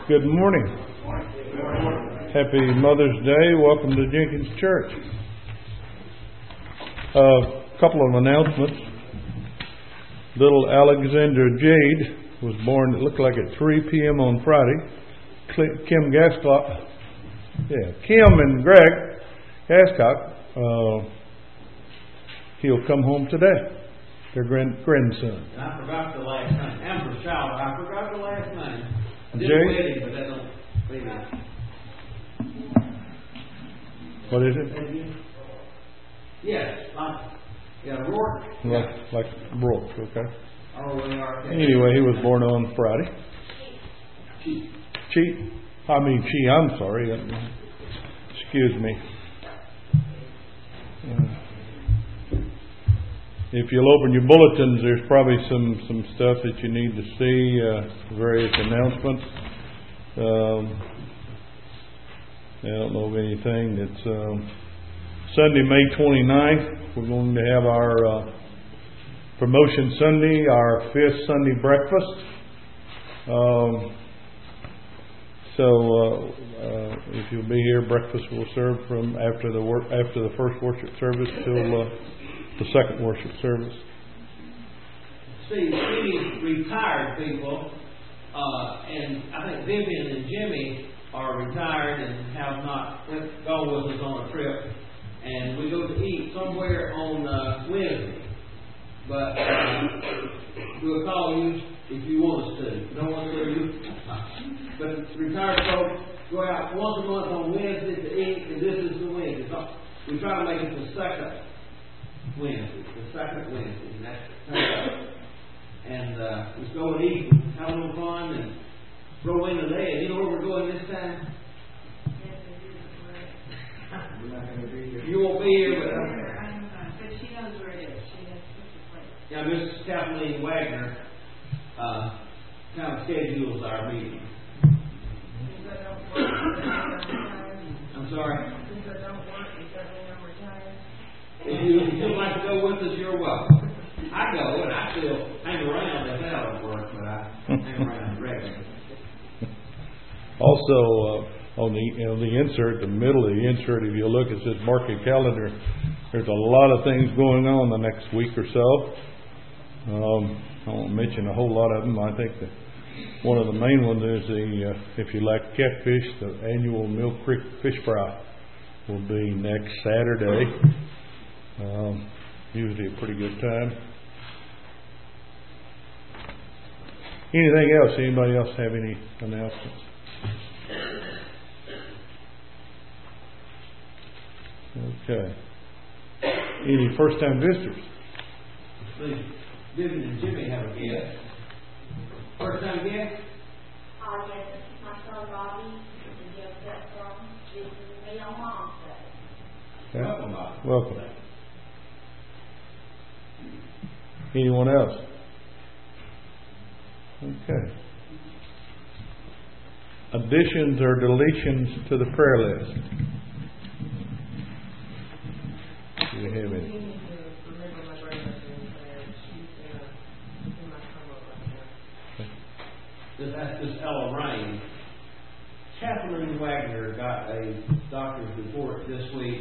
Good morning. Happy Mother's Day. Welcome to Jenkins Church. A couple of announcements. Little Alexandra Jade was born, it looked like at 3 p.m. on Friday. Kim and Greg Gascock, he'll come home today. Their grandson. And I forgot the last name. Amber Shower. I forgot the last name. I did Jay? a wedding, but that don't. What is it? Yes, Rourke. Like Brooke, okay. R-O-A-R-K. Anyway, he was born on Friday. I'm sorry. Excuse me. If you'll open your bulletins, there's probably some stuff that you need to see, various announcements. I don't know of anything. It's Sunday, May 29th. We're going to have our Promotion Sunday, our 5th Sunday breakfast. So if you'll be here, breakfast will serve from after the first worship service till the second worship service. See, any retired people, and I think Vivian and Jimmy are retired and have not gone with us on a trip, and we go to eat somewhere on Wednesday. But we'll call you if you want us to. Don't want to you. But retired folks go out once a month on Wednesday to eat, and this is the Wednesday. We try to make it the second Wednesday. And that's and let's go and eat and have a little fun and throw in the day. You know where we're going this time? You won't be here, but she knows where it is. She has such a place. Yeah, Miss Kathleen Wagner kind of schedules our meeting. I'm sorry. If you'd like to go with us, you're welcome. I go and I still hang around if that don't work, but I hang around regularly. Also, on the insert, the middle of the insert, if you look, it says market calendar. There's a lot of things going on the next week or so. I won't mention a whole lot of them. I think that one of the main ones is if you like catfish, the annual Mill Creek Fish Fry will be next Saturday. Usually a pretty good time. Anything else? Anybody else have any announcements? Okay. Any first-time visitors? Vivian and Jimmy have a guest. First-time guest? Yes, this is my son Robbie. This is Jim Petron. This is me on Mom's Day. Okay. Welcome, Bob. Welcome. Anyone else? Okay. Additions or deletions to the prayer list? Do you have any? That's Miss Ella Rain. Kathleen Wagner got a doctor's report this week,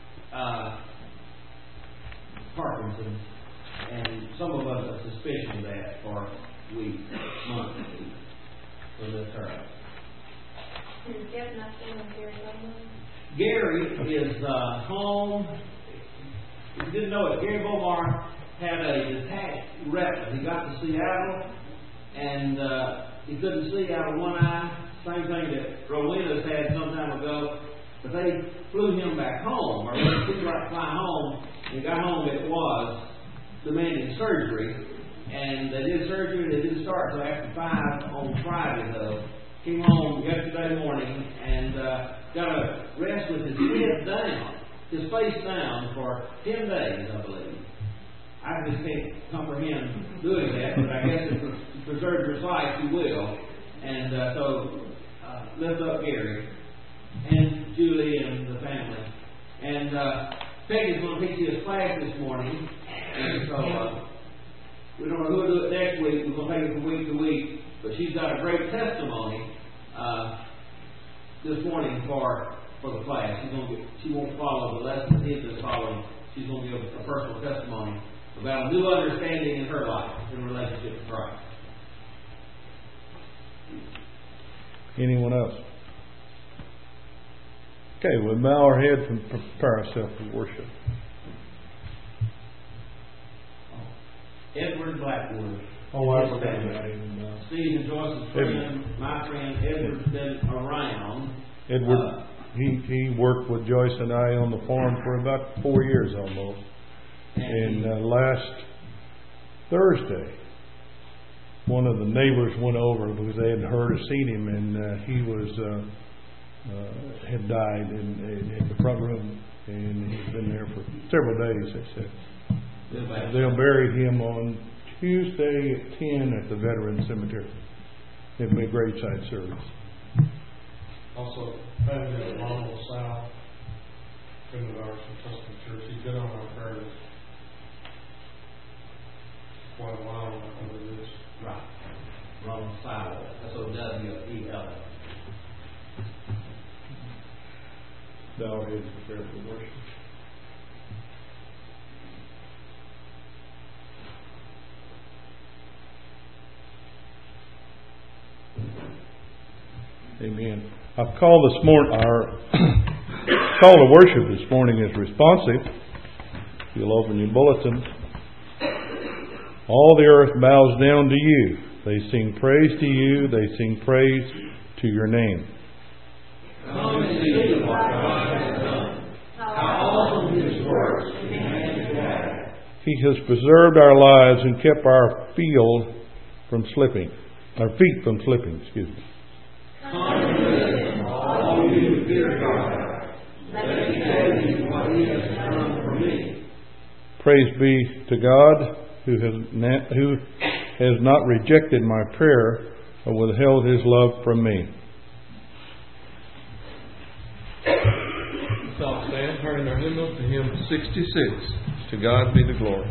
Parkinson's, and some of us have suspicion of that for weeks, months. So that's her. Is Jeff not feeling here somewhere? Gary is home. If you didn't know it, Gary Bomar had a detached retina. He got to Seattle, and he couldn't see out of one eye. Same thing that Rowena's had some time ago. But they flew him back home, or he didn't fly home. He got home, it was demanding surgery. And they did surgery, they didn't start until after 5 on Friday, though. Came home yesterday morning and got to rest with his head down, his face down for 10 days, I believe. I just can't comprehend doing that, but I guess if it preserves your sight, you will. And so lift up Gary and Julie and the family. And Peggy's going to teach his class this morning, and so we don't know who will do it next week. We're going to take it from week to week, but she's got a great testimony this morning for the class. She won't follow the lessons he's been following. She's going to give a personal testimony about a new understanding in her life in relationship to Christ. Anyone else? Okay, we'll bow our heads and prepare ourselves for worship. Edward Blackwood. Oh, I forgot that. about him. Steve and Joyce's friend, my friend Edward's been around. Edward, he worked with Joyce and I on the farm for about 4 years almost. And last Thursday, one of the neighbors went over because they hadn't heard or seen him, and he was had died in the front room, and he's been there for several days, they said. They'll bury him on Tuesday at 10 at the Veterans Cemetery. It'll be a graveside service. Also, family of Ronald South, friend of ours from Tuscan Church. He's been on our prayer list quite a while. I know it is. Right. Ronald South. That's what W-E-L. Bow our heads and prepare for worship. Amen. I've called this morning, our call to worship this morning is responsive. You'll open your bulletin. All the earth bows down to you. They sing praise to you. They sing praise to your name. Come and see what God has done. How awesome His works in humanity. He has preserved our lives and kept our feet from slipping. Excuse me. Come and listen, all you fear God. Let me tell you what He has done for me. Praise be to God who has not rejected my prayer or withheld His love from me. Let's all stand, turning our hymnal to hymn 66. To God be the glory.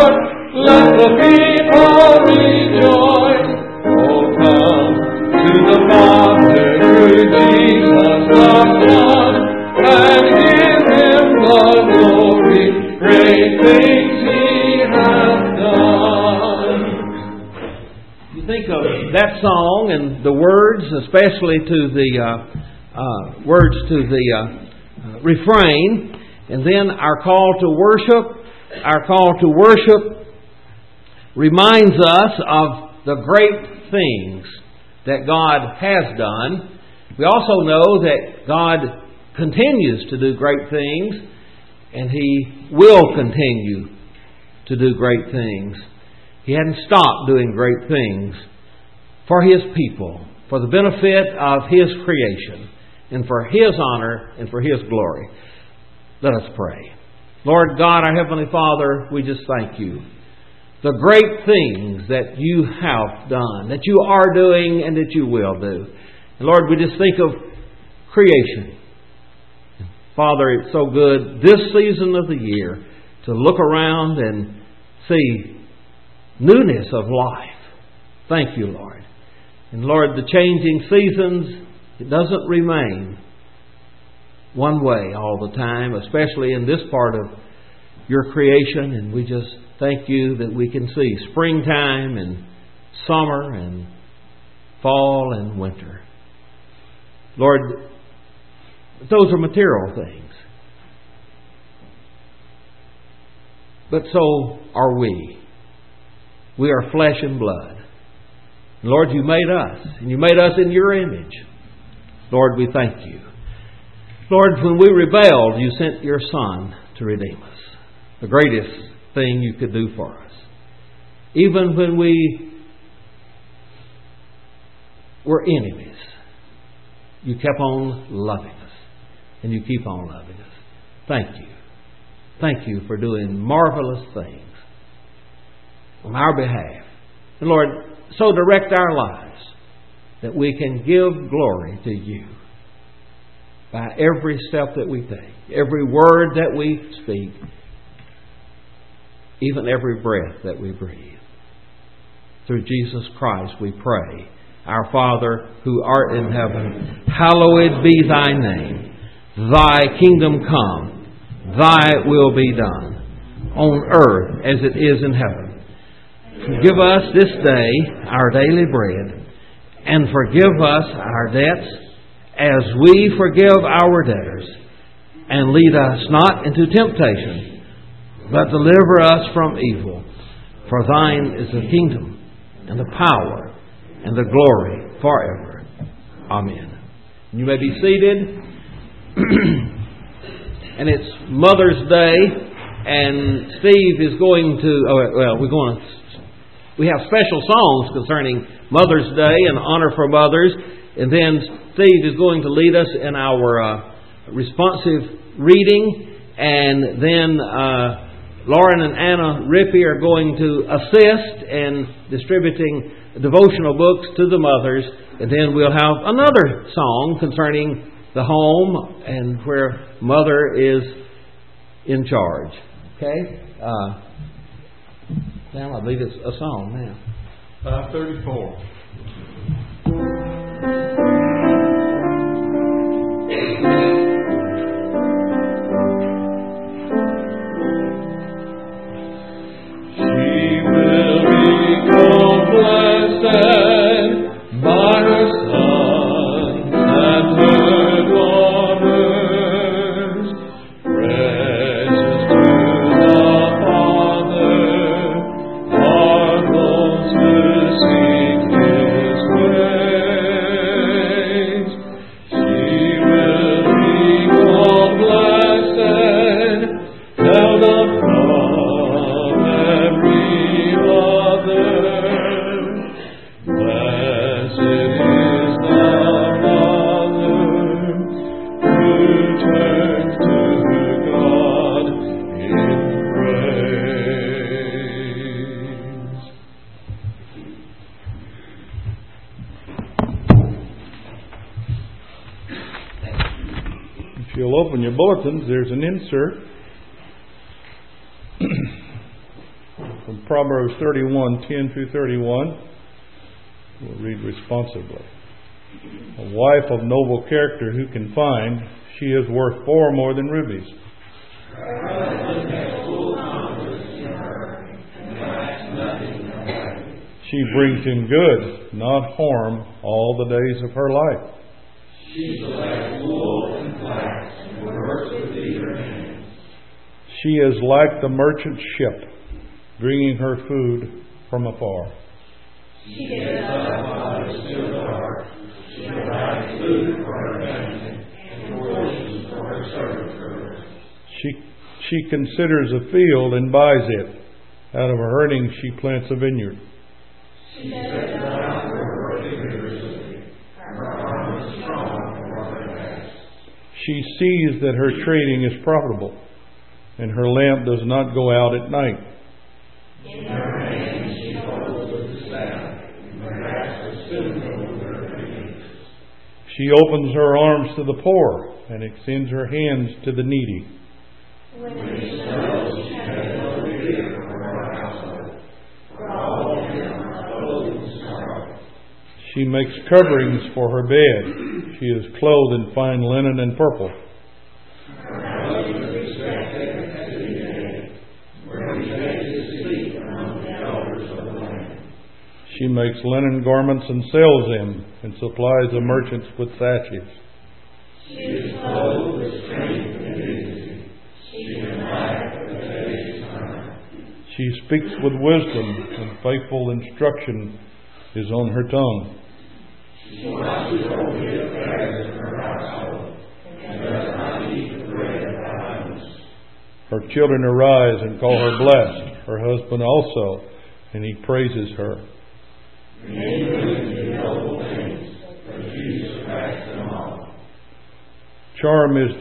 To the that song and the words, especially to the words to the refrain, and then our call to worship. Our call to worship reminds us of the great things that God has done. We also know that God continues to do great things, and He will continue to do great things. He hadn't stopped doing great things for His people, for the benefit of His creation, and for His honor and for His glory. Let us pray. Lord God, our Heavenly Father, we just thank You. The great things that You have done, that You are doing, and that You will do. And Lord, we just think of creation. Father, it's so good this season of the year to look around and see newness of life. Thank You, Lord. And Lord, the changing seasons, it doesn't remain one way all the time, especially in this part of Your creation. And we just thank You that we can see springtime and summer and fall and winter. Lord, those are material things. But so are we. We are flesh and blood. Lord, You made us, and You made us in Your image. Lord, we thank You. Lord, when we rebelled, You sent Your Son to redeem us. The greatest thing You could do for us. Even when we were enemies, You kept on loving us. And You keep on loving us. Thank You. Thank You for doing marvelous things on our behalf. And Lord, so direct our lives that we can give glory to You by every step that we take, every word that we speak, even every breath that we breathe. Through Jesus Christ we pray. Our Father, who art in heaven, hallowed be Thy name. Thy kingdom come, Thy will be done, on earth as it is in heaven. Forgive us this day our daily bread, and forgive us our debts as we forgive our debtors. And lead us not into temptation, but deliver us from evil. For Thine is the kingdom, and the power, and the glory forever. Amen. You may be seated. And it's Mother's Day, and Steve is going to, we have special songs concerning Mother's Day and honor for mothers, and then Steve is going to lead us in our responsive reading, and then Lauren and Anna Rippey are going to assist in distributing devotional books to the mothers, and then we'll have another song concerning the home and where Mother is in charge. Okay? Now I believe it's a song now. 534. She will be called blessed by her sons and her daughters, precious to the Father are those who seek His ways. She will be called blessed, held above every other. Blessed is the mother who turns to God in praise. If you'll open your bulletins, there's an insert from Proverbs 31:10 through 31. We'll read responsibly. A wife of noble character who can find, she is worth far more than rubies. She brings him good, not harm, all the days of her life. She selects wool and flax and works with eager hands. She is like the merchant ship, bringing her food from afar. She gets up while it is still dark. She provides food for her family and portions for her servant girls. She considers a field and buys it. Out of her earnings she plants a vineyard. She sets out her work vigorously. Her arm is strong for her task. She sees that her trading is profitable, and her lamp does not go out at night. In her hand she holds the staff, and her grasp is soon over her fingers. She opens her arms to the poor and extends her hands to the needy. When she knows she has no fear for her household, for all of them are clothed in sorrow. She makes coverings for her bed. She is clothed in fine linen and purple. Her husband is respected as he is, where he takes his seat among the elders of the land. She makes linen garments and sells them, and supplies the merchants with sashes. She is clothed with strength and dignity. She can laugh at the day's time. She speaks with wisdom, and faithful instruction is on her tongue. She watches over the affairs of her household, and does not eat the bread of idleness. Her children arise and call her blessed, her husband also, and he praises her. Many women do noble things, but you surpass them all. Charm is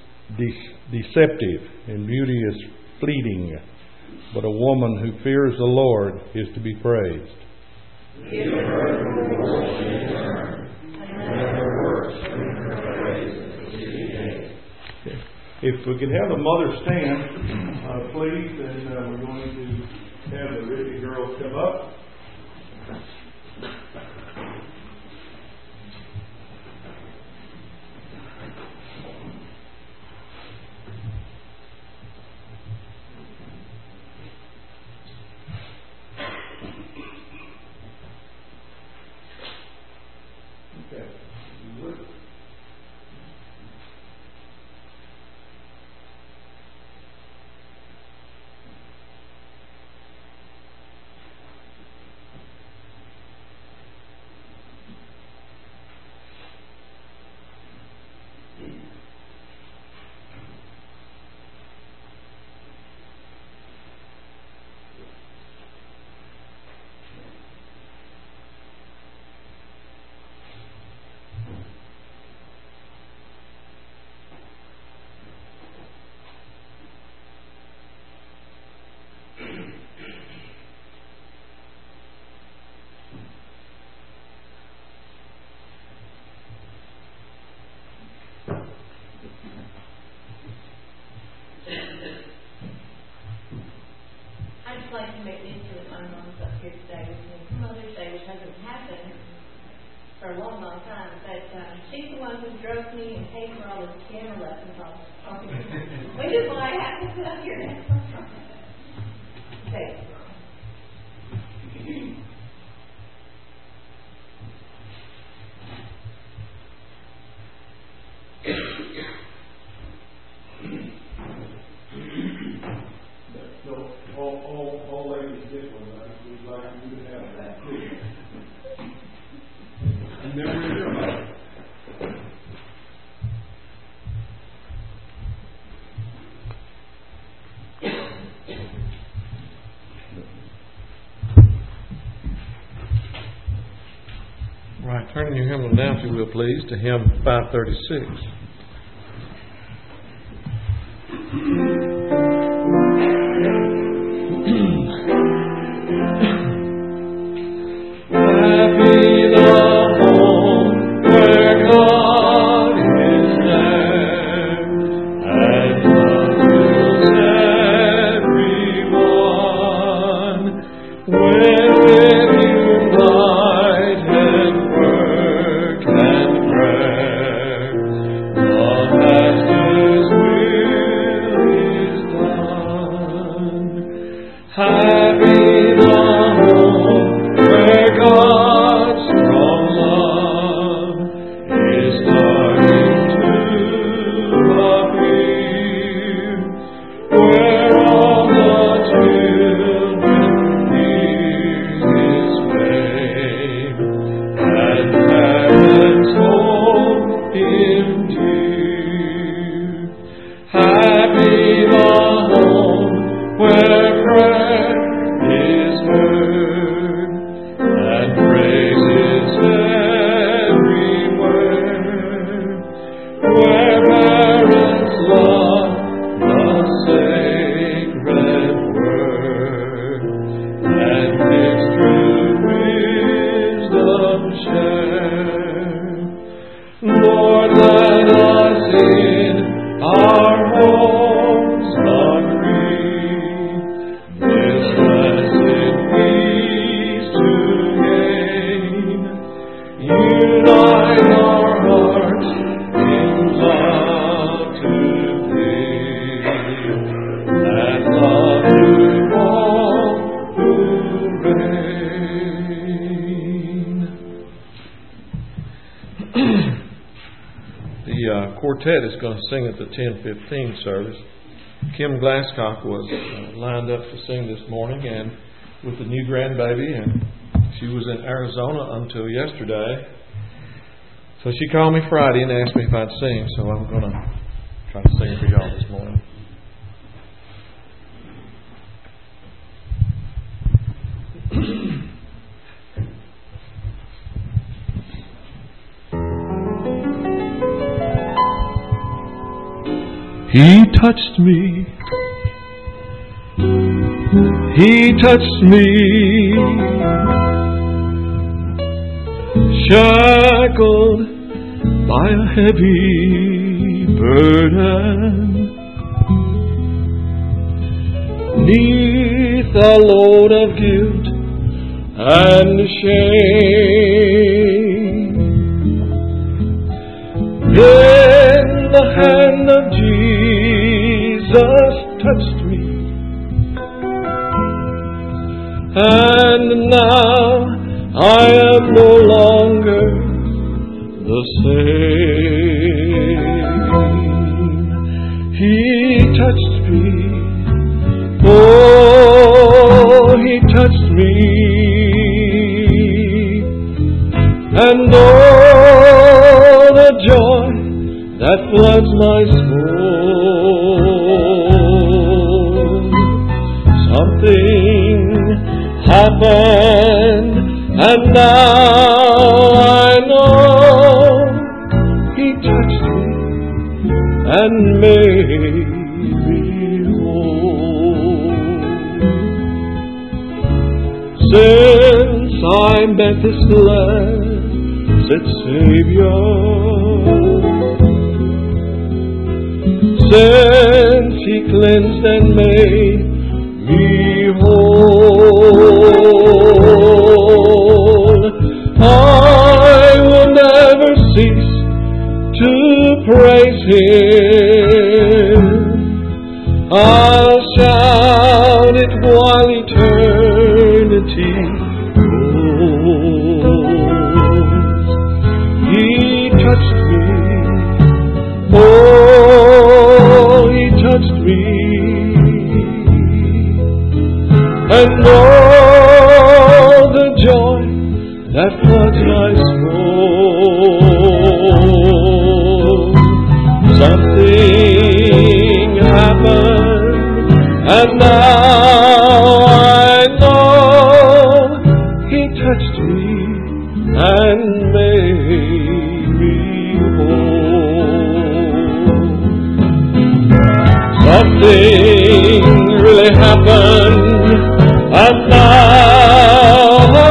deceptive, and beauty is fleeting, but a woman who fears the Lord is to be praised. Give her the reward in return, and let her works bring her praise at the city gate. If we could have the mother stand, please, and we're going to have the Ricky girls come up. I'd just like to make mention that my mom's up here today with me Mother's Day, which hasn't happened for a long, long time. But she's the one who drove me and paid for all those piano lessons. Which is why I have to sit up here now. Thanks. All ladies get one. We'd like you to have that too. And then we're here. Right, turning your hymnal now, if you will, please, to hymn 536. With unite our hearts in love to Thee, and love to all who reign. The quartet is going to sing at the 10:15 service. Kim Glasscock was lined up to sing this morning, and with the new grandbaby, and she was in Arizona until yesterday. So she called me Friday and asked me if I'd sing, so I'm going to try to sing for y'all this morning. He touched me. He touched me. Shackled by a heavy burden, 'neath a load of guilt and shame. Then the hand of Jesus touched me, and now I am no longer the same. He touched me, oh, He touched me, and oh, the joy that floods my soul. Something happened, and now I know He touched me and made me whole. Since I met this blessed Savior, since He cleansed and made me whole, I will never cease to praise Him. I'll shout it while eternity goes. He touched me, oh, He touched me, and all the joy that floods my soul. Something happened, and now I know He touched me and made me whole. Something really happened, and now I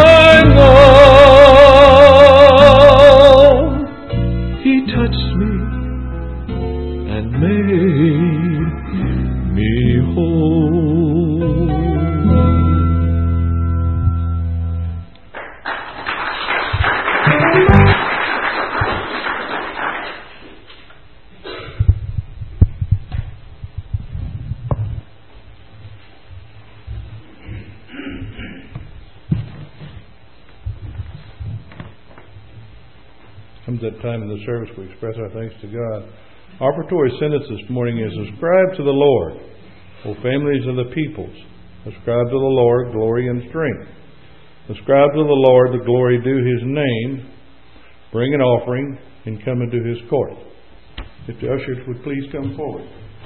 know He touched me and made me whole. Comes that time in the service we express our thanks to God. Our offertory sentence this morning is, ascribe to the Lord, O families of the peoples. Ascribe to the Lord glory and strength. Ascribe to the Lord the glory due His name. Bring an offering and come into His court. If the ushers would please come forward.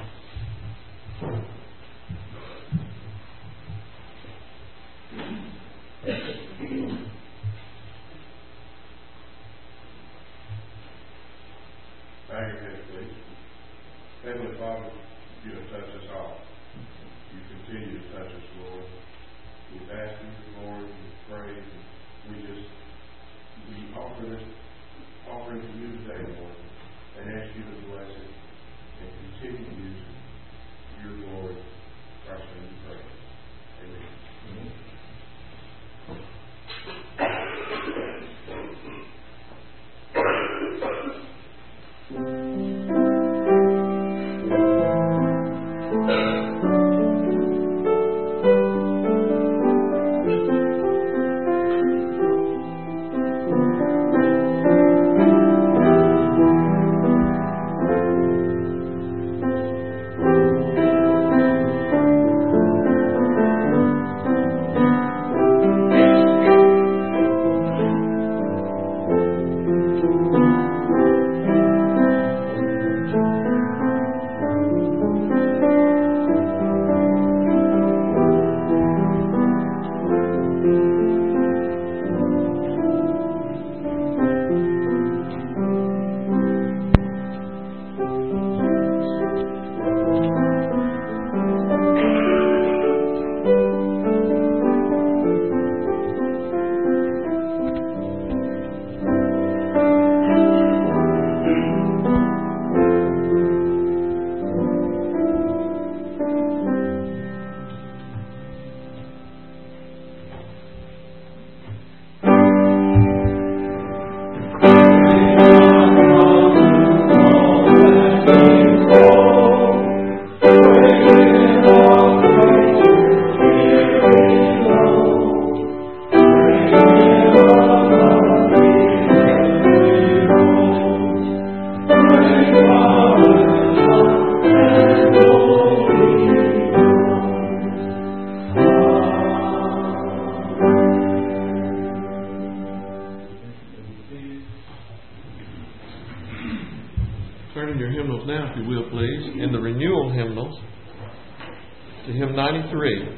Bow your head, please. Heavenly Father, You have touched us all. You continue to touch us, Lord. We ask You, Lord, we pray, we offer this offering to You today, Lord, and ask You to bless it and continue to use Your glory. Christ, we pray. Amen. turn in your hymnals now, if you will, please, in the renewal hymnals, to hymn 93.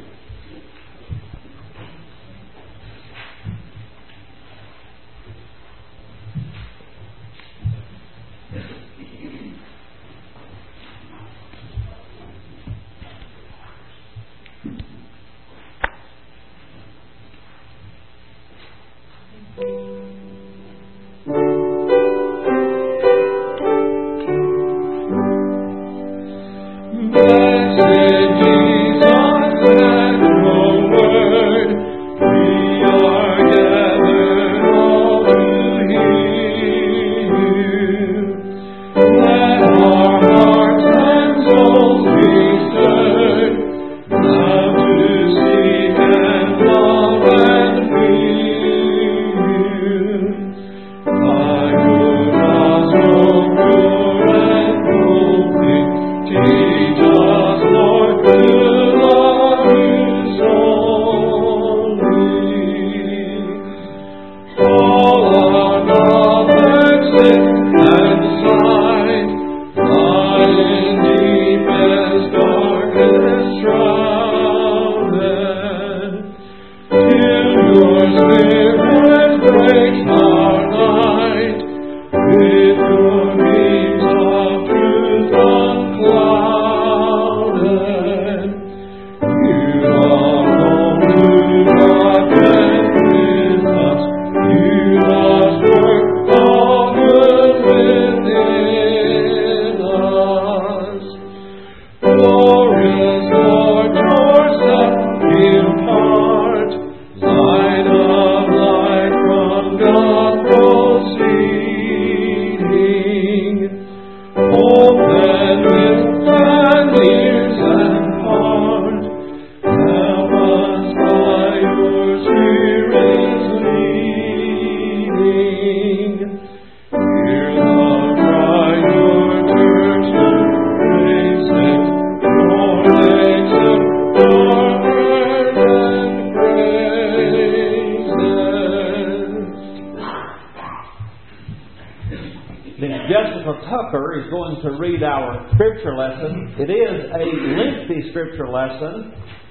It is a lengthy scripture lesson,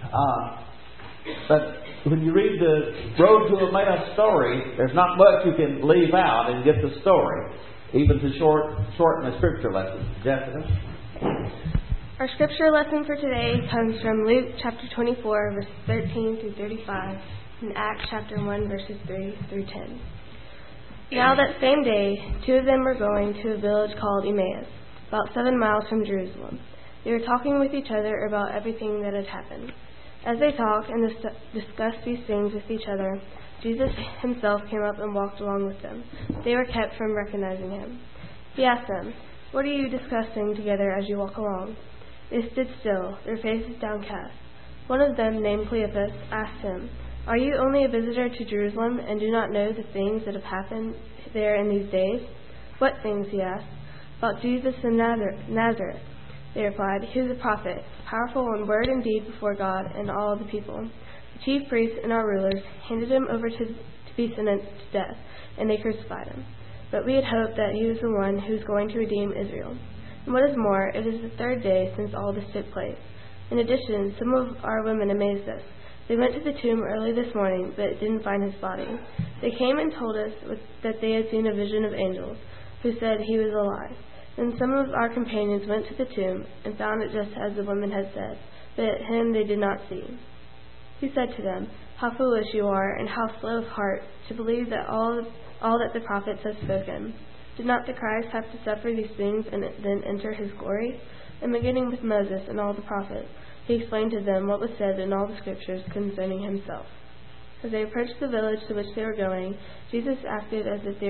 but when you read the Road to Emmaus story, there's not much you can leave out and get the story, even to shorten a scripture lesson. Jessica? Our scripture lesson for today comes from Luke chapter 24, verses 13 through 35, and Acts chapter 1, verses 3 through 10. Now that same day, two of them were going to a village called Emmaus, about 7 miles from Jerusalem. They were talking with each other about everything that had happened. As they talked and discussed these things with each other, Jesus himself came up and walked along with them. They were kept from recognizing him. He asked them, "What are you discussing together as you walk along?" They stood still, their faces downcast. One of them, named Cleopas, asked him, "Are you only a visitor to Jerusalem and do not know the things that have happened there in these days?" "What things?" he asked. "About Jesus of Nazareth," they replied. "He was a prophet, powerful in word and deed before God and all the people. The chief priests and our rulers handed him over to be sentenced to death, and they crucified him. But we had hoped that he was the one who was going to redeem Israel. And what is more, it is the third day since all this took place. In addition, some of our women amazed us. They went to the tomb early this morning, but didn't find his body. They came and told us that they had seen a vision of angels, who said he was alive. Then some of our companions went to the tomb and found it just as the women had said, but him they did not see." He said to them, "How foolish you are, and how slow of heart to believe that all that the prophets have spoken. Did not the Christ have to suffer these things and then enter his glory?" And beginning with Moses and all the prophets, he explained to them what was said in all the scriptures concerning himself. As they approached the village to which they were going, Jesus acted as if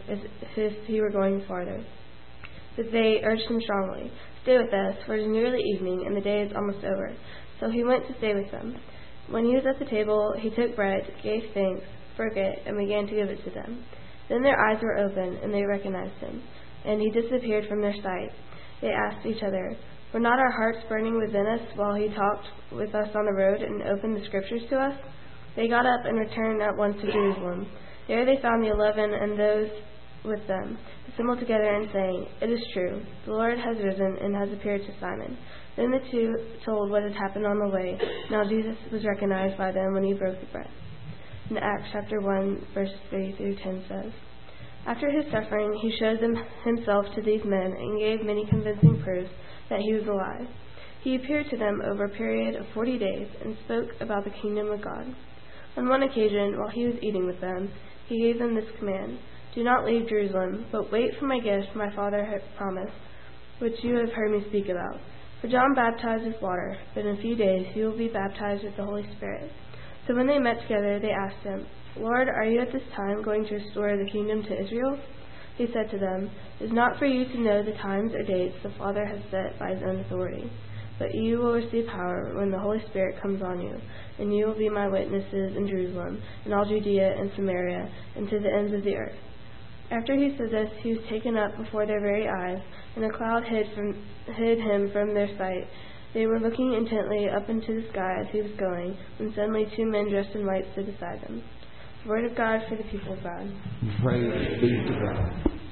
he were going farther. But they urged him strongly, "Stay with us, for it is nearly evening, and the day is almost over." So he went to stay with them. When he was at the table, he took bread, gave thanks, broke it, and began to give it to them. Then their eyes were opened, and they recognized him, and he disappeared from their sight. They asked each other, "Were not our hearts burning within us while he talked with us on the road and opened the scriptures to us?" They got up and returned at once to Jerusalem. There they found the 11 and those with them, assembled together and saying, "It is true, the Lord has risen and has appeared to Simon." Then the two told what had happened on the way. Now Jesus was recognized by them when he broke the bread. In Acts chapter 1, verse 3 through 10 says, "After his suffering, he showed himself to these men and gave many convincing proofs that he was alive. He appeared to them over a period of 40 days and spoke about the kingdom of God. On one occasion, while he was eating with them, he gave them this command: 'Do not leave Jerusalem, but wait for my gift my Father had promised, which you have heard me speak about. For John baptized with water, but in a few days you will be baptized with the Holy Spirit.' So when they met together, they asked him, 'Lord, are you at this time going to restore the kingdom to Israel?' He said to them, 'It is not for you to know the times or dates the Father has set by his own authority, but you will receive power when the Holy Spirit comes on you, and you will be my witnesses in Jerusalem, and all Judea and Samaria, and to the ends of the earth.' After he said this, he was taken up before their very eyes, and a cloud hid him from their sight. They were looking intently up into the sky as he was going, when suddenly two men dressed in white stood beside them." The word of God for the people of God. Praise be to God.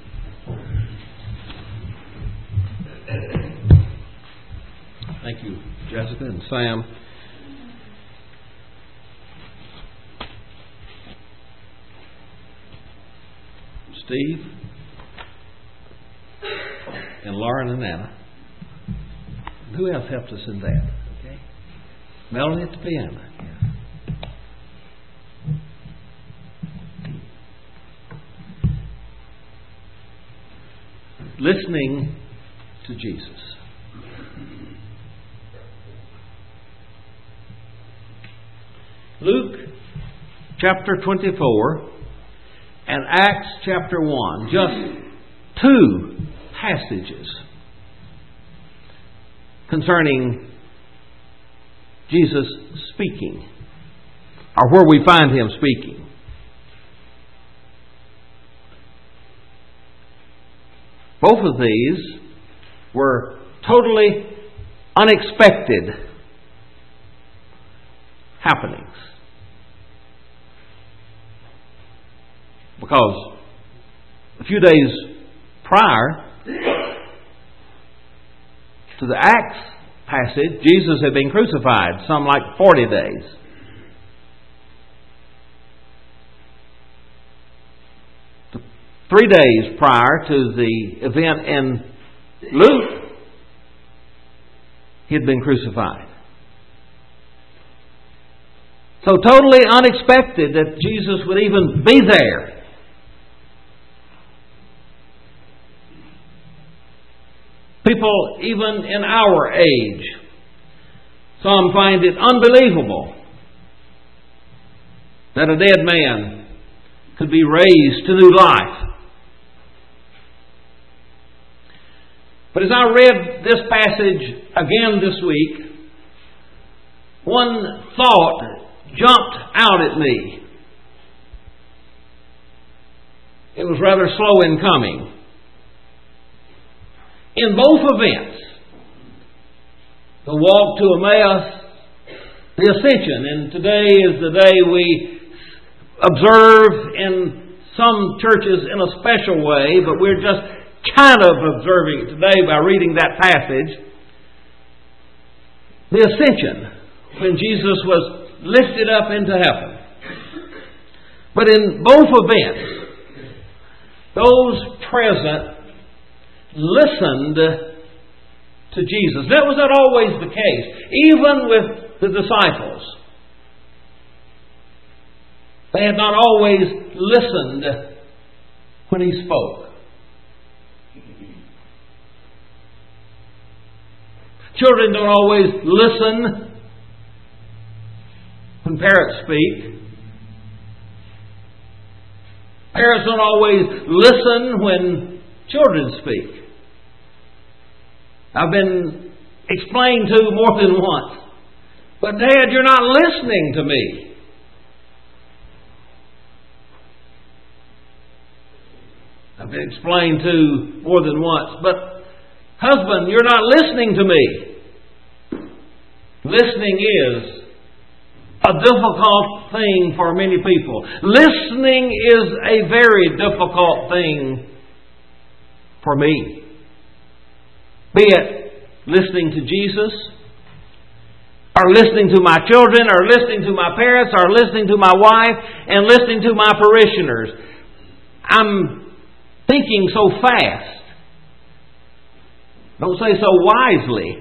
Thank you, Jessica and Sam. Steve and Lauren and Anna. Who else helped us in that? Okay, Melanie at the piano. Listening to Jesus. Luke chapter 24 and Acts chapter 1, just two passages concerning Jesus speaking, or where we find him speaking. Both of these were totally unexpected happenings. Because a few days prior to the Acts passage, Jesus had been crucified, some like 40 days. The 3 days prior to the event in Luke, he had been crucified. So totally unexpected that Jesus would even be there. People, even in our age, some find it unbelievable that a dead man could be raised to new life. But as I read this passage again this week, one thought jumped out at me. It was rather slow in coming. In both events, the walk to Emmaus, the ascension, and today is the day we observe in some churches in a special way, but we're just kind of observing it today by reading that passage. The ascension, when Jesus was lifted up into heaven. But in both events, those present listened to Jesus. That was not always the case. Even with the disciples, they had not always listened when he spoke. Children don't always listen when parents speak. Parents don't always listen when children speak. I've been explained to more than once, but Dad, you're not listening to me. I've been explained to more than once, but husband, you're not listening to me. Listening is a difficult thing for many people. Listening is a very difficult thing for me. Be it listening to Jesus, or listening to my children, or listening to my parents, or listening to my wife, and listening to my parishioners. I'm thinking so fast. Don't say so wisely.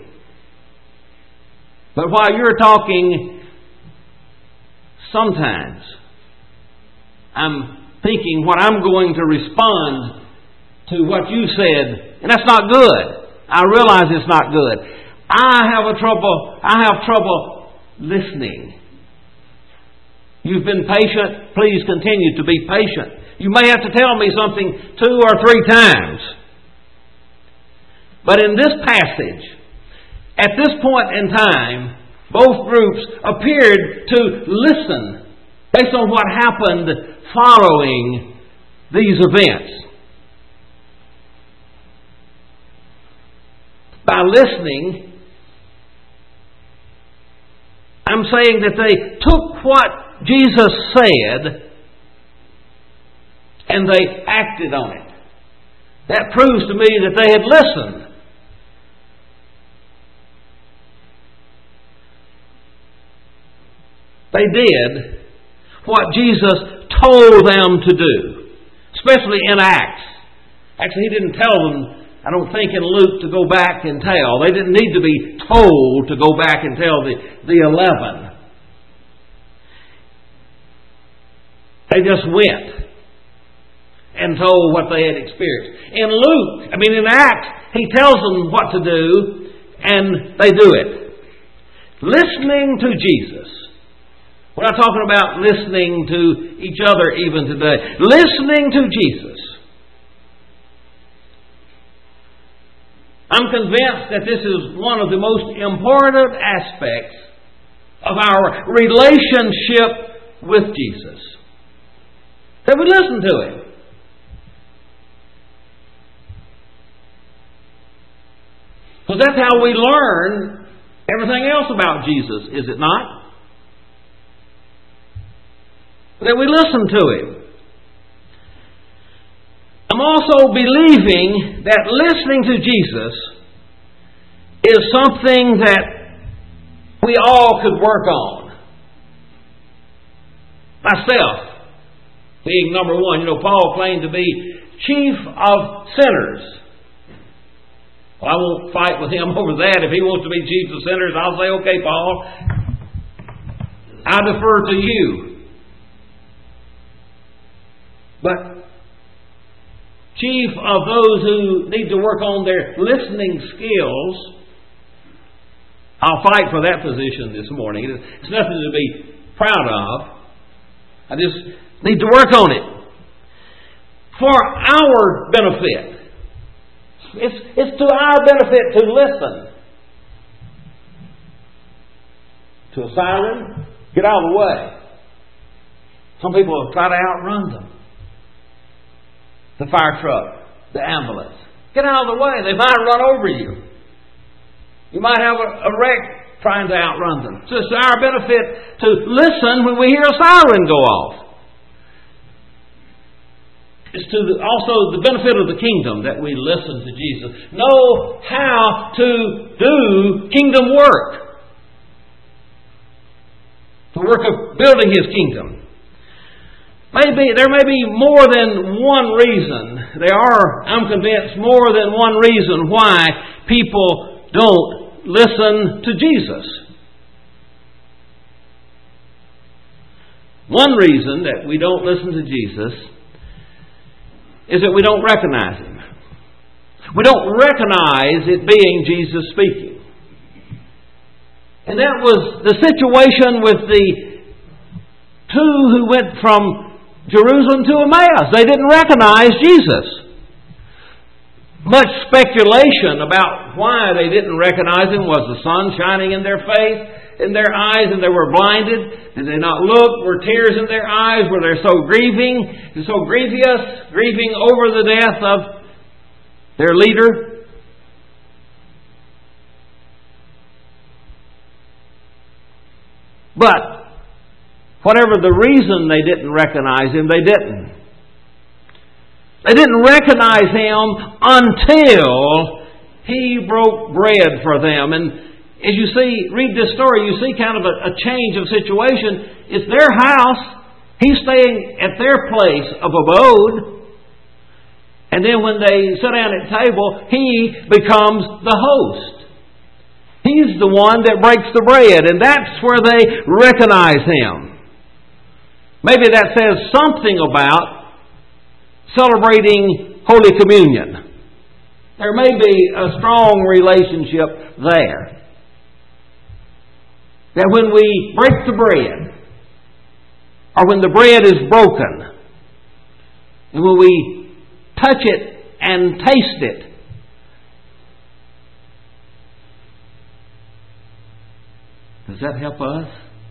But while you're talking, sometimes I'm thinking what I'm going to respond to what you said, and that's not good. I realize it's not good. I have trouble listening. You've been patient. Please continue to be patient. You may have to tell me something 2 or 3 times. But in this passage, at this point in time, both groups appeared to listen based on what happened following these events. By listening, I'm saying that they took what Jesus said and they acted on it. That proves to me that they had listened. They did what Jesus told them to do, especially in Acts. Actually, He didn't tell them, I don't think, in Luke to go back and tell. They didn't need to be told to go back and tell the 11. They just went and told what they had experienced. In Acts, He tells them what to do, and they do it. Listening to Jesus. We're not talking about listening to each other even today. Listening to Jesus. I'm convinced that this is one of the most important aspects of our relationship with Jesus. That we listen to Him. Because that's how we learn everything else about Jesus, is it not? That we listen to Him. I'm also believing that listening to Jesus is something that we all could work on. Myself being number one. Paul claimed to be chief of sinners. Well, I won't fight with him over that. If he wants to be chief of sinners, I'll say, okay, Paul, I defer to you. But chief of those who need to work on their listening skills, I'll fight for that position this morning. It's nothing to be proud of. I just need to work on it. For our benefit. It's to our benefit to listen. To a siren, get out of the way. Some people try to outrun them. The fire truck, the ambulance. Get out of the way. They might run over you. You might have a wreck trying to outrun them. So it's to our benefit to listen when we hear a siren go off. It's also the benefit of the kingdom that we listen to Jesus. Know how to do kingdom work. The work of building His kingdom. There may be more than one reason. I'm convinced, more than one reason why people don't listen to Jesus. One reason that we don't listen to Jesus is that we don't recognize Him. We don't recognize it being Jesus speaking. And that was the situation with the two who went from Jerusalem to Emmaus. They didn't recognize Jesus. Much speculation about why they didn't recognize Him. Was the sun shining in their face, in their eyes, and they were blinded? Did they not look? Were tears in their eyes? Were they so grieving, so grievous, grieving over the death of their leader? But whatever the reason they didn't recognize Him, they didn't. They didn't recognize Him until He broke bread for them. And as you see, read this story, you see kind of a change of situation. It's their house. He's staying at their place of abode. And then when they sit down at table, He becomes the host. He's the one that breaks the bread. And that's where they recognize Him. Maybe that says something about celebrating Holy Communion. There may be a strong relationship there. That when we break the bread, or when the bread is broken, and when we touch it and taste it, does that help us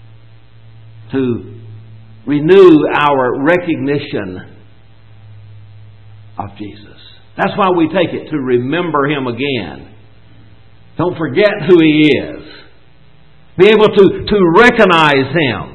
to renew our recognition of Jesus? That's why we take it, to remember Him again. Don't forget who He is. Be able to recognize Him.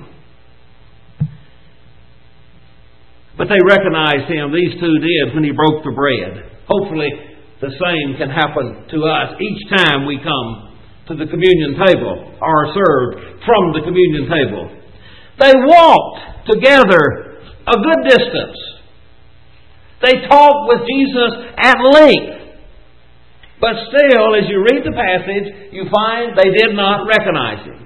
But they recognized Him, these two did, when He broke the bread. Hopefully the same can happen to us each time we come to the communion table or are served from the communion table. They walked together a good distance. They talked with Jesus at length. But still, as you read the passage, you find they did not recognize Him.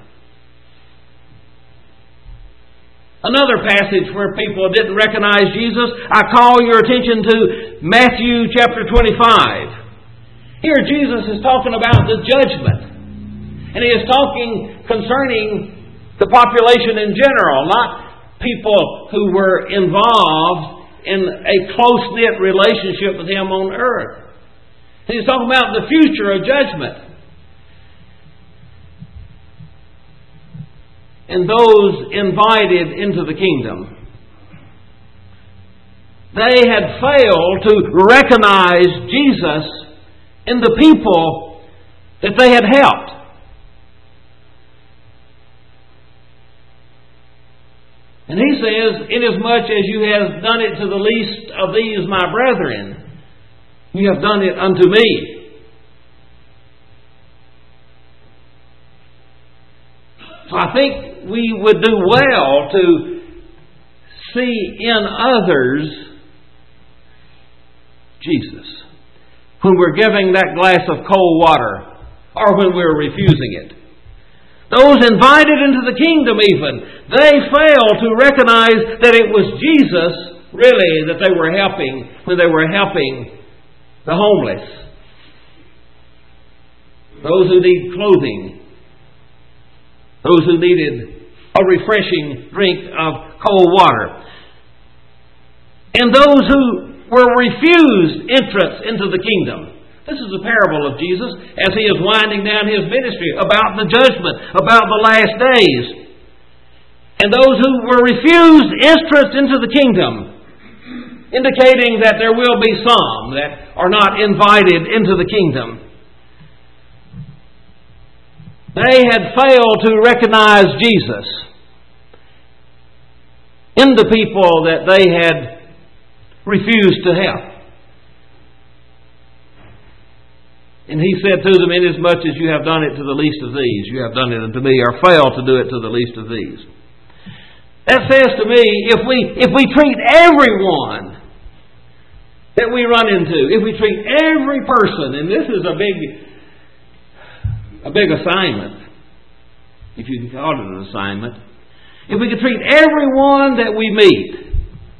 Another passage where people didn't recognize Jesus, I call your attention to Matthew chapter 25. Here Jesus is talking about the judgment. And He is talking concerning the population in general, not people who were involved in a close-knit relationship with Him on earth. He's talking about the future of judgment. And those invited into the kingdom, they had failed to recognize Jesus in the people that they had helped. And He says, inasmuch as you have done it to the least of these my brethren, you have done it unto me. So I think we would do well to see in others Jesus when we're giving that glass of cold water or when we're refusing it. Those invited into the kingdom even, they failed to recognize that it was Jesus really that they were helping when they were helping the homeless, those who need clothing, those who needed a refreshing drink of cold water, and those who were refused entrance into the kingdom. This is the parable of Jesus as He is winding down His ministry about the judgment, about the last days. And those who were refused entrance into the kingdom, indicating that there will be some that are not invited into the kingdom. They had failed to recognize Jesus in the people that they had refused to help. And He said to them, inasmuch as you have done it to the least of these, you have done it unto me, or failed to do it to the least of these. That says to me, if we treat everyone that we run into, if we treat every person, and this is a big assignment, if you can call it an assignment, if we could treat everyone that we meet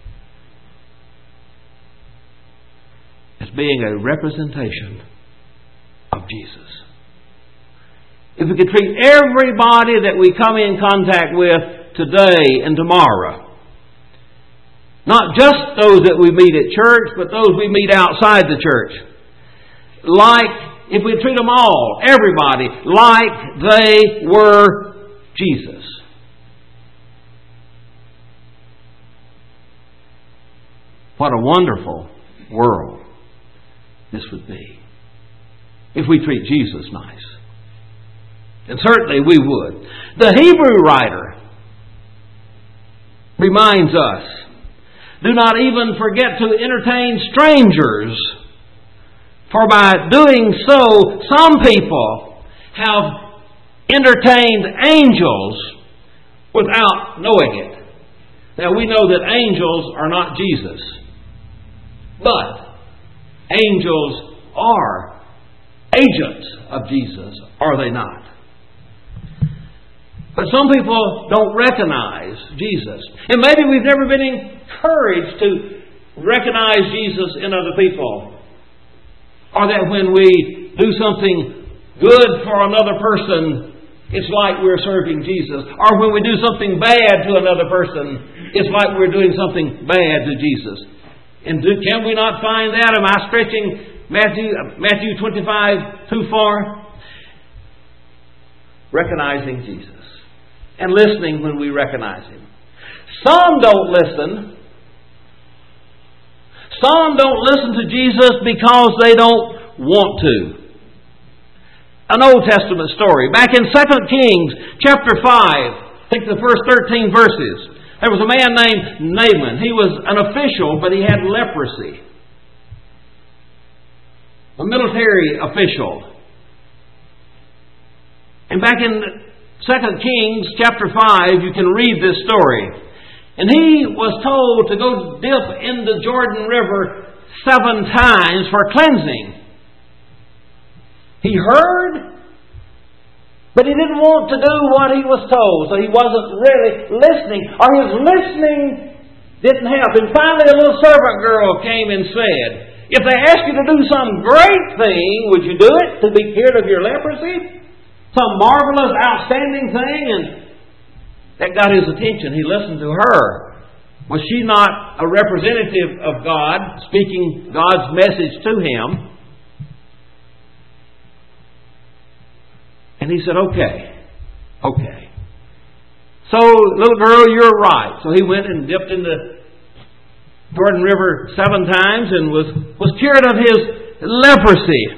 as being a representation of Jesus. If we could treat everybody that we come in contact with today and tomorrow, not just those that we meet at church, but those we meet outside the church, like, if we treat them all, everybody, like they were Jesus. What a wonderful world this would be if we treat Jesus nice. And certainly we would. The Hebrew writer reminds us, do not even forget to entertain strangers, for by doing so, some people have entertained angels without knowing it. Now we know that angels are not Jesus, but angels are agents of Jesus, are they not? But some people don't recognize Jesus. And maybe we've never been encouraged to recognize Jesus in other people. Or that when we do something good for another person, it's like we're serving Jesus. Or when we do something bad to another person, it's like we're doing something bad to Jesus. And can we not find that? Am I stretching Matthew 25 too far? Recognizing Jesus. And listening when we recognize Him. Some don't listen. Some don't listen to Jesus because they don't want to. An Old Testament story. Back in 2 Kings chapter 5, I think the first 13 verses, there was a man named Naaman. He was an official, but he had leprosy. A military official. And back in 2 Kings chapter 5, you can read this story. And he was told to go dip in the Jordan River 7 times for cleansing. He heard, but he didn't want to do what he was told. So he wasn't really listening. Or his listening didn't help. And finally a little servant girl came and said, if they ask you to do some great thing, would you do it to be cured of your leprosy? Some marvelous, outstanding thing, and that got his attention. He listened to her. Was she not a representative of God, speaking God's message to him? And he said, okay. So, little girl, you're right. So he went and dipped in the Jordan River 7 times and was cured of his leprosy.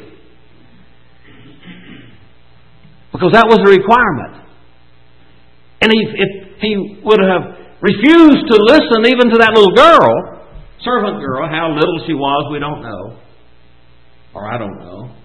Because that was a requirement. And if he would have refused to listen even to that little girl, servant girl, how little she was, we don't know. Or I don't know.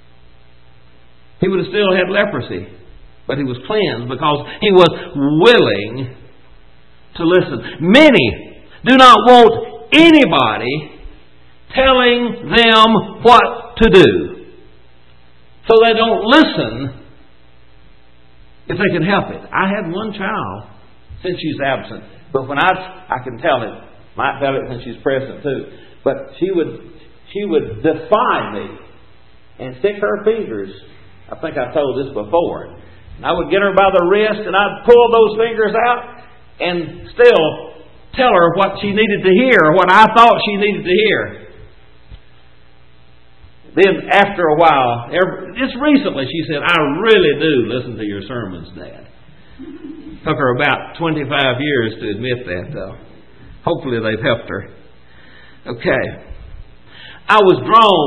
He would have still had leprosy. But he was cleansed because he was willing to listen. Many do not want anybody telling them what to do. So they don't listen if they can help it. I had one child, since she's absent, but when I can tell it, might tell it when she's present too. But she would defy me and stick her fingers. I think I told this before. And I would get her by the wrist and I'd pull those fingers out and still tell her what she needed to hear, or what I thought she needed to hear. Then after a while, just recently, she said, I really do listen to your sermons, Dad. Took her about 25 years to admit that, though. Hopefully they've helped her. Okay. I was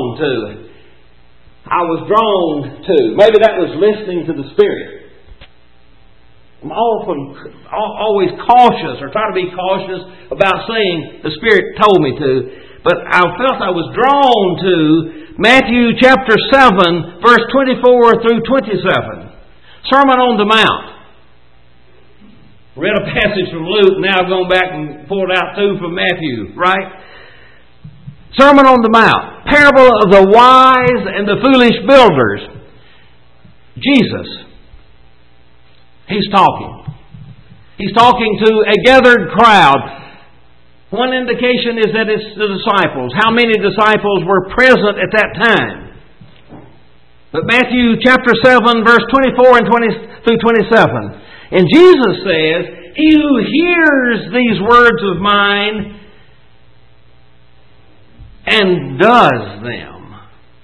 drawn to. Maybe that was listening to the Spirit. I'm always cautious, or try to be cautious about saying the Spirit told me to. But I felt I was drawn to Matthew chapter 7, verse 24 through 27. Sermon on the Mount. Read a passage from Luke, now I've gone back and pulled out 2 from Matthew, right? Sermon on the Mount. Parable of the wise and the foolish builders. Jesus. He's talking. He's talking to a gathered crowd. One indication is that it's the disciples. How many disciples were present at that time? But Matthew chapter 7, verse 24 and 20 through 27. And Jesus says, he who hears these words of mine and does them.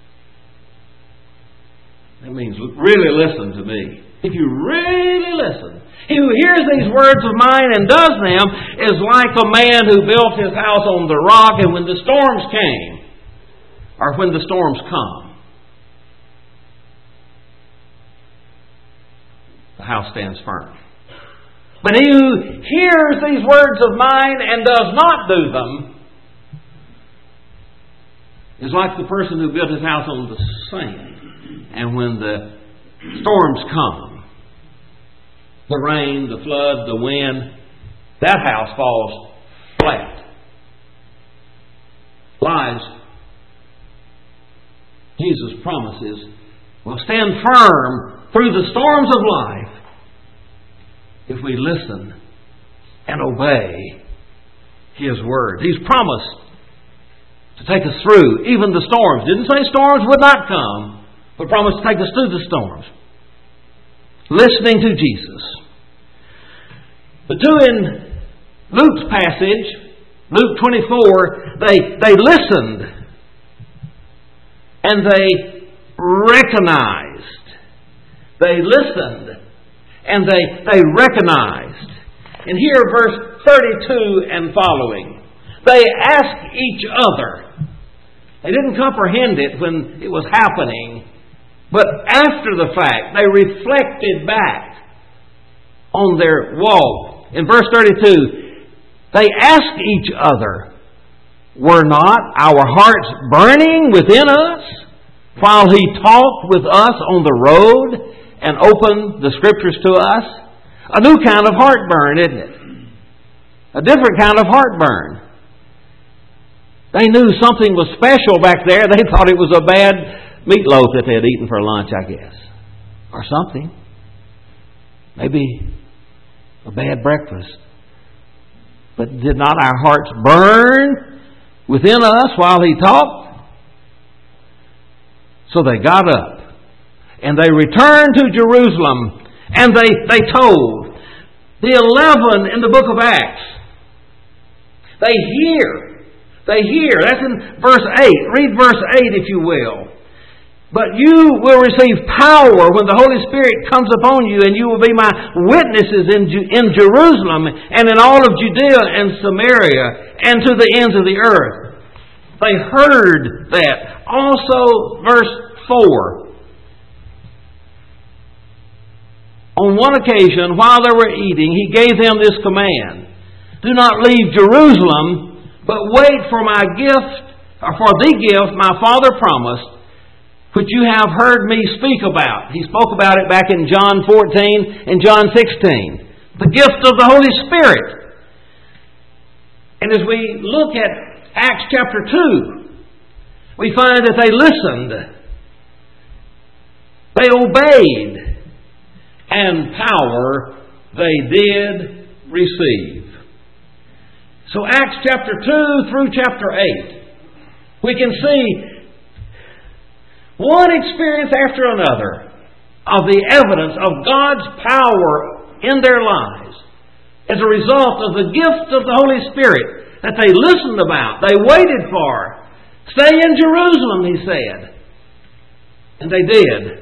That means really listen to me. If you really listen. He who hears these words of mine and does them is like a man who built his house on the rock, and when the storms came, or when the storms come, the house stands firm. But he who hears these words of mine and does not do them is like the person who built his house on the sand. And when the storms come, the rain, the flood, the wind, that house falls flat. Lies. Jesus promises will stand firm through the storms of life if we listen and obey His Word. He's promised to take us through even the storms. Didn't say storms would not come, but promised to take us through the storms. Listening to Jesus. The two in Luke's passage, Luke 24, they listened and they recognized. They listened and they recognized. And here, verse 32 and following, they asked each other. They didn't comprehend it when it was happening, but after the fact, they reflected back on their walk. In verse 32, they asked each other, were not our hearts burning within us while He talked with us on the road and opened the Scriptures to us? A new kind of heartburn, isn't it? A different kind of heartburn. They knew something was special back there. They thought it was a bad meatloaf that they had eaten for lunch, I guess. Or something. Maybe a bad breakfast. But did not our hearts burn within us while He talked? So they got up and they returned to Jerusalem and they told the 11 in the book of Acts. They hear. That's in verse 8. Read verse 8 if you will. But you will receive power when the Holy Spirit comes upon you, and you will be my witnesses in Jerusalem and in all of Judea and Samaria and to the ends of the earth. They heard that. Also, verse 4. On one occasion, while they were eating, He gave them this command: do not leave Jerusalem, but wait for my gift, or for the gift my Father promised, which you have heard me speak about. He spoke about it back in John 14 and John 16. The gift of the Holy Spirit. And as we look at Acts chapter 2, we find that they listened. They obeyed. And power they did receive. So Acts chapter 2 through chapter 8, we can see one experience after another of the evidence of God's power in their lives as a result of the gift of the Holy Spirit that they listened about, they waited for. Stay in Jerusalem, He said. And they did.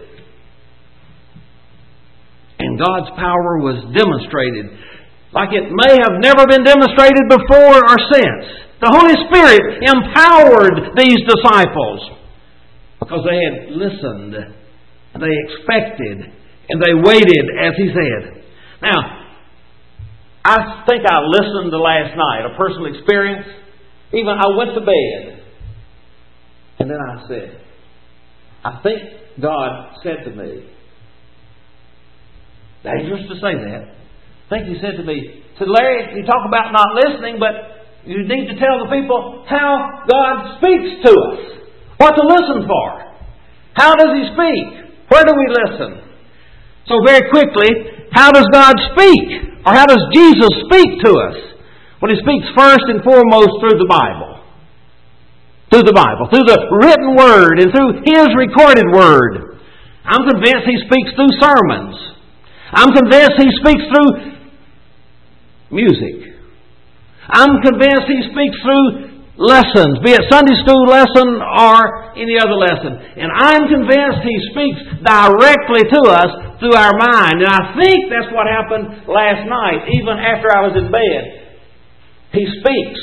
And God's power was demonstrated like it may have never been demonstrated before or since. The Holy Spirit empowered these disciples because they had listened and they expected and they waited as He said. Now, I think I listened to last night, a personal experience. Even I went to bed and then I said, I think God said to me, dangerous to say that. I think He said to me, said, Larry, you talk about not listening, but you need to tell the people how God speaks to us. What to listen for. How does He speak? Where do we listen? So very quickly, how does God speak? Or how does Jesus speak to us? Well, He speaks first and foremost through the Bible. Through the Bible. Through the written Word and through His recorded Word. I'm convinced He speaks through sermons. I'm convinced He speaks through music. I'm convinced He speaks through lessons, be it Sunday school lesson or any other lesson. And I'm convinced He speaks directly to us through our mind. And I think that's what happened last night, even after I was in bed. He speaks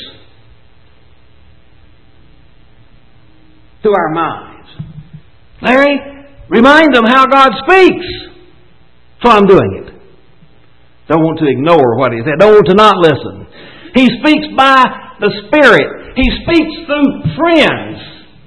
through our minds. Larry, remind them how God speaks. So I'm doing it. Don't want to ignore what He said. Don't want to not listen. He speaks by the Spirit. He speaks through friends.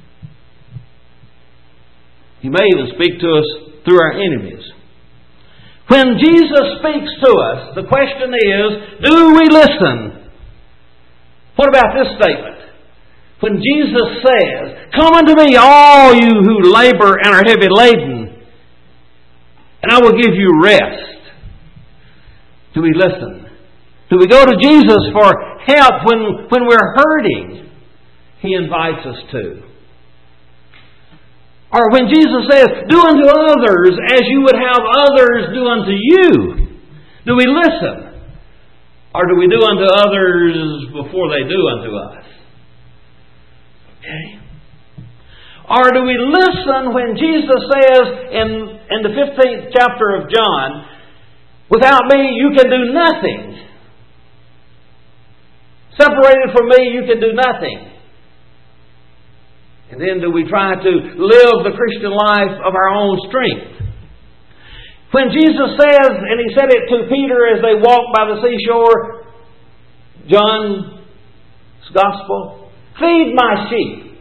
He may even speak to us through our enemies. When Jesus speaks to us, the question is, do we listen? What about this statement? When Jesus says, "Come unto me, all you who labor and are heavy laden, and I will give you rest." Do we listen? Do we go to Jesus for help when we're hurting? He invites us to. Or when Jesus says, "Do unto others as you would have others do unto you." Do we listen? Or do we do unto others before they do unto us? Okay. Or do we listen when Jesus says in the 15th chapter of John, "Without me you can do nothing. Separated from me you can do nothing." And then do we try to live the Christian life of our own strength? When Jesus says, and He said it to Peter as they walked by the seashore, John's Gospel, "Feed my sheep."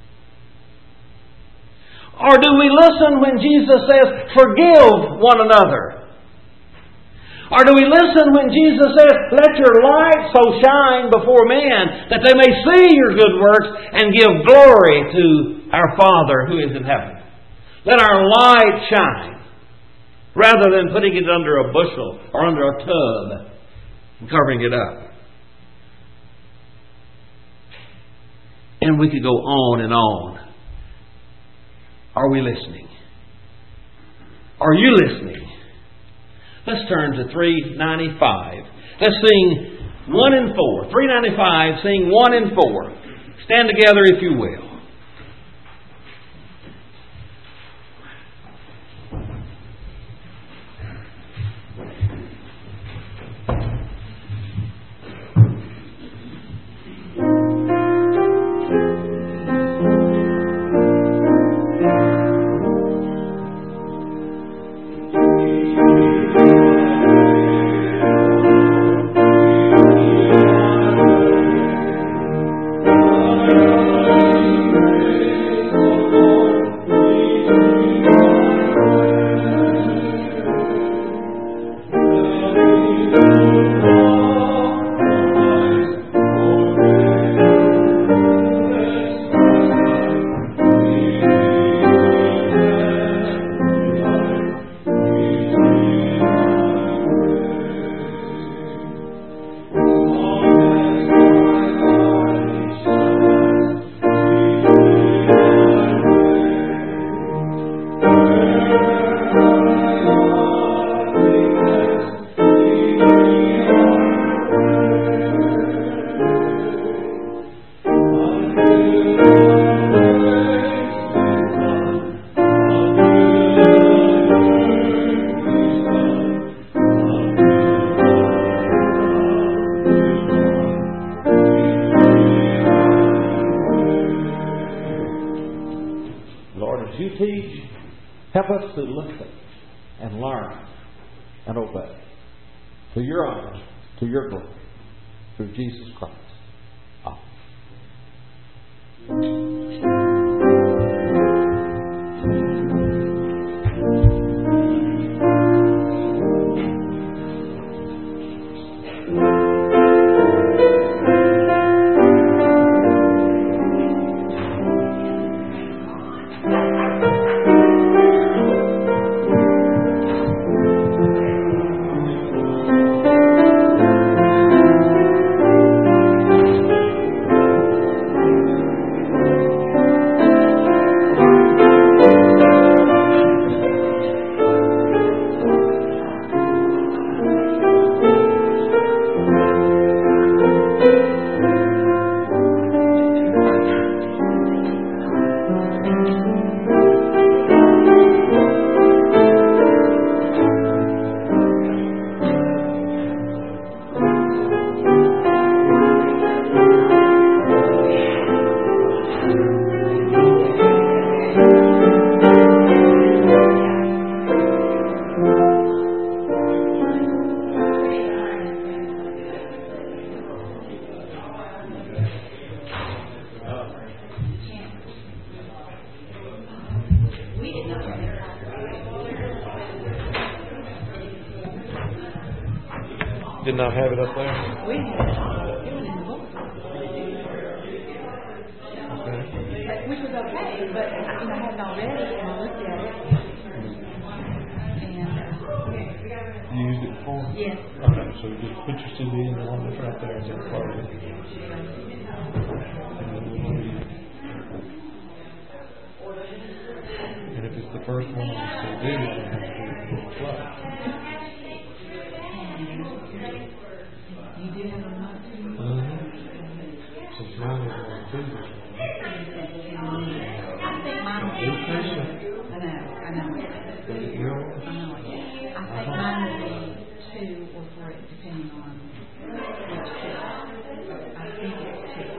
Or do we listen when Jesus says, "Forgive one another"? Or do we listen when Jesus says, "Let your light so shine before men that they may see your good works and give glory to our Father who is in heaven"? Let our light shine, rather than putting it under a bushel or under a tub and covering it up. And we could go on and on. Are we listening? Are you listening? Let's turn to 395. Let's sing 1 and 4. 395, sing 1 and 4. Stand together if you will. Help us to listen and learn and obey. To your honor, to your glory, through Jesus Christ. Amen. Did not have it up there? We had it. It was in the book. Okay. Which was okay, but I had it already and I looked at it. And You used it before? yes. Okay, so just put your CD in the one that's right there and then close it. And if it's the first one on the CD, then you have to put it flat. You did have a lot too. Since mine is on Tuesday. I think mine will be. I know. Yours? I think mine will be 2 or 3, depending on which two. I think it's 2.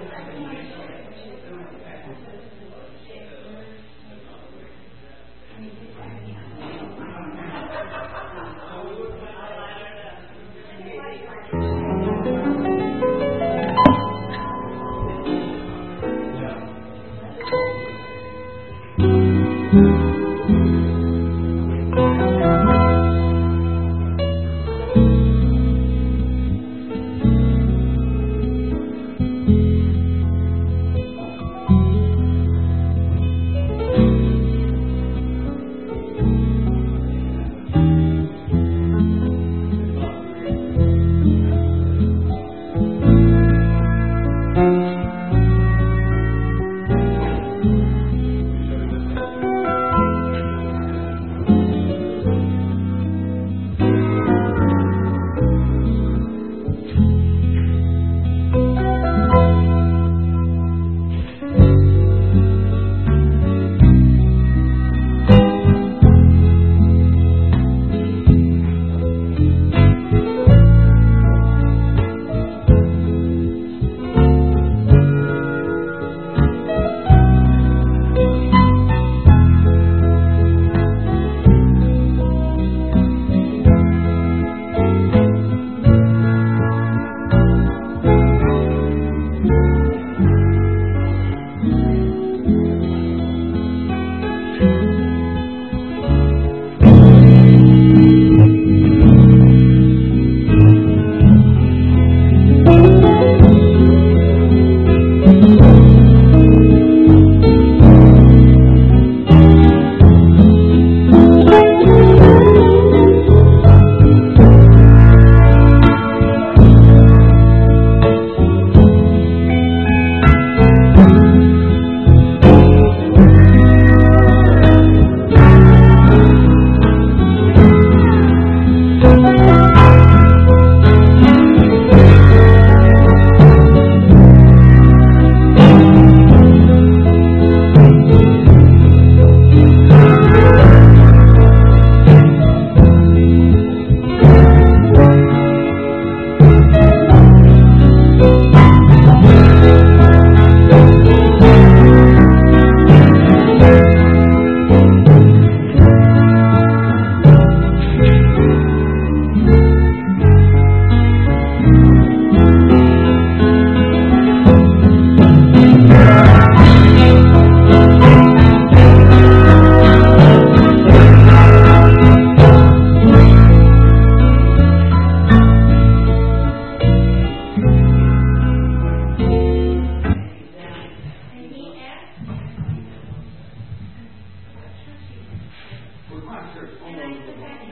We're quite sure.